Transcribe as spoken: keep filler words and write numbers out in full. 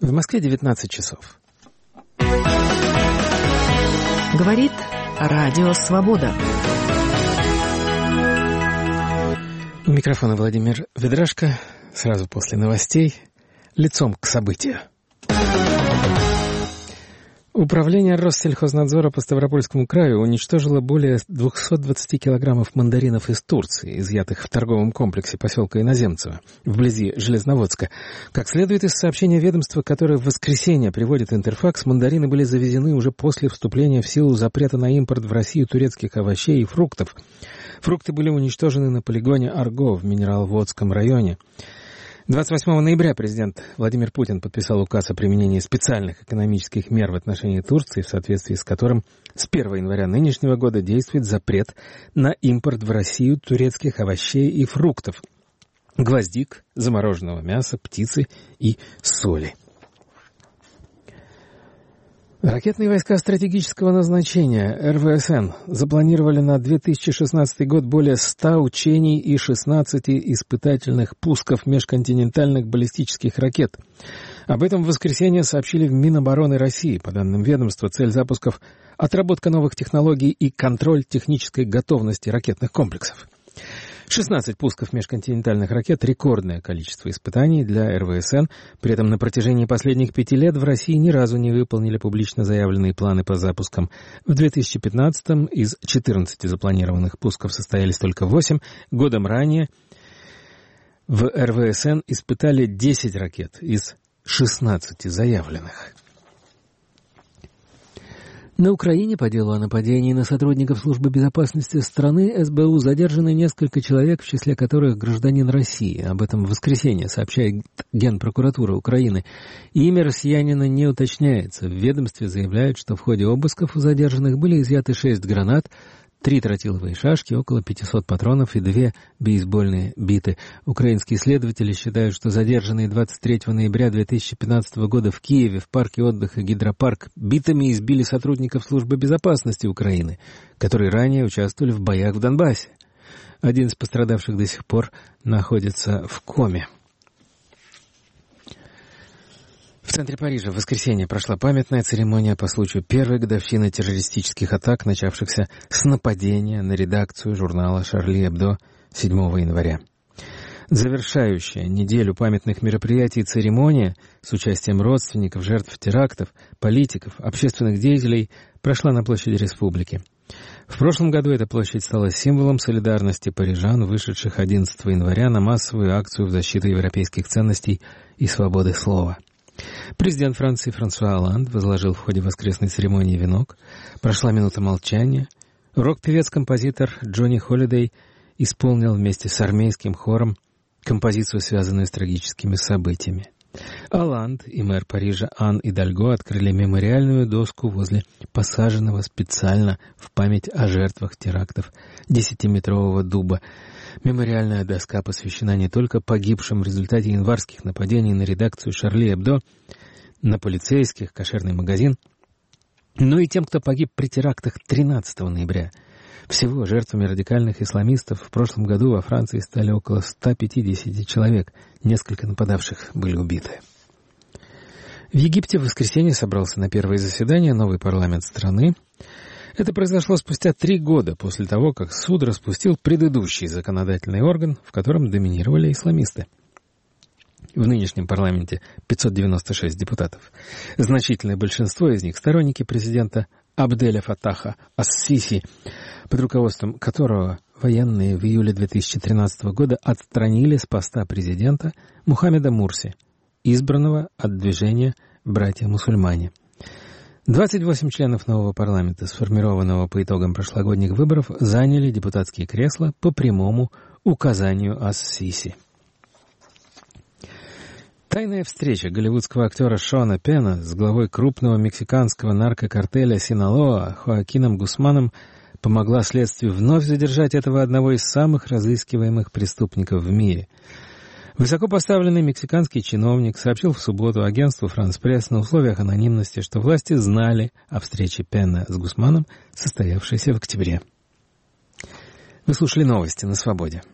В Москве девятнадцать часов. Говорит Радио Свобода. У микрофона Владимир Ведрашко. Сразу после новостей. Лицом к событию. Управление Россельхознадзора по Ставропольскому краю уничтожило более двухсот двадцати килограммов мандаринов из Турции, изъятых в торговом комплексе поселка Иноземцево, вблизи Железноводска. Как следует из сообщения ведомства, которое в воскресенье приводит Интерфакс, мандарины были завезены уже после вступления в силу запрета на импорт в Россию турецких овощей и фруктов. Фрукты были уничтожены на полигоне Арго в Минераловодском районе. двадцать восьмого ноября президент Владимир Путин подписал указ о применении специальных экономических мер в отношении Турции, в соответствии с которым с первого января нынешнего года действует запрет на импорт в Россию турецких овощей и фруктов, гвоздик, замороженного мяса, птицы и соли. Ракетные войска стратегического назначения эр вэ эс эн запланировали на две тысячи шестнадцатый год более ста учений и шестнадцати испытательных пусков межконтинентальных баллистических ракет. Об этом в воскресенье сообщили в Минобороны России. По данным ведомства, цель запусков – отработка новых технологий и контроль технической готовности ракетных комплексов. шестнадцать пусков межконтинентальных ракет – рекордное количество испытаний для эр вэ эс эн. При этом на протяжении последних пяти лет в России ни разу не выполнили публично заявленные планы по запускам. В две тысячи пятнадцатом из четырнадцати запланированных пусков состоялись только восемь. Годом ранее в эр вэ эс эн испытали десять ракет из шестнадцати заявленных. На Украине по делу о нападении на сотрудников службы безопасности страны эс бэ у задержаны несколько человек, в числе которых гражданин России. Об этом в воскресенье сообщает Генпрокуратура Украины. Имя россиянина не уточняется. В ведомстве заявляют, что в ходе обысков у задержанных были изъяты шесть гранат, три тротиловые шашки, около пятисот патронов и две бейсбольные биты. Украинские следователи считают, что задержанные двадцать третьего ноября две тысячи пятнадцатого года в Киеве в парке отдыха «Гидропарк» битами избили сотрудников службы безопасности Украины, которые ранее участвовали в боях в Донбассе. Один из пострадавших до сих пор находится в коме. В центре Парижа в воскресенье прошла памятная церемония по случаю первой годовщины террористических атак, начавшихся с нападения на редакцию журнала «Шарли Эбдо» седьмого января. Завершающая неделю памятных мероприятий церемония с участием родственников жертв терактов, политиков, общественных деятелей прошла на площади Республики. В прошлом году эта площадь стала символом солидарности парижан, вышедших одиннадцатого января на массовую акцию в защиту европейских ценностей и свободы слова. Президент Франции Франсуа Олланд возложил в ходе воскресной церемонии венок. Прошла минута молчания. Рок-певец-композитор Джонни Холидей исполнил вместе с армейским хором композицию, связанную с трагическими событиями. Олланд и мэр Парижа Ан Идальго открыли мемориальную доску возле посаженного специально в память о жертвах терактов десятиметрового дуба. Мемориальная доска посвящена не только погибшим в результате январских нападений на редакцию «Шарли Эбдо», на полицейских, кошерный магазин, но и тем, кто погиб при терактах тринадцатого ноября. Всего жертвами радикальных исламистов в прошлом году во Франции стали около ста пятидесяти человек. Несколько нападавших были убиты. В Египте в воскресенье собрался на первое заседание новый парламент страны. Это произошло спустя три года после того, как суд распустил предыдущий законодательный орган, в котором доминировали исламисты. В нынешнем парламенте пятьсот девяносто шесть депутатов. Значительное большинство из них — сторонники президента Абделя Фаттаха ас-Сиси, под руководством которого военные в июле две тысячи тринадцатого года отстранили с поста президента Мухаммеда Мурси, избранного от движения «Братья-мусульмане». двадцать восемь членов нового парламента, сформированного по итогам прошлогодних выборов, заняли депутатские кресла по прямому указанию ас-Сиси. Тайная встреча голливудского актера Шона Пена с главой крупного мексиканского наркокартеля Синалоа Хоакином Гусманом помогла следствию вновь задержать этого одного из самых разыскиваемых преступников в мире. Высокопоставленный мексиканский чиновник сообщил в субботу агентству «Франс Пресс» на условиях анонимности, что власти знали о встрече Пена с Гусманом, состоявшейся в октябре. Вы слушали новости на Свободе.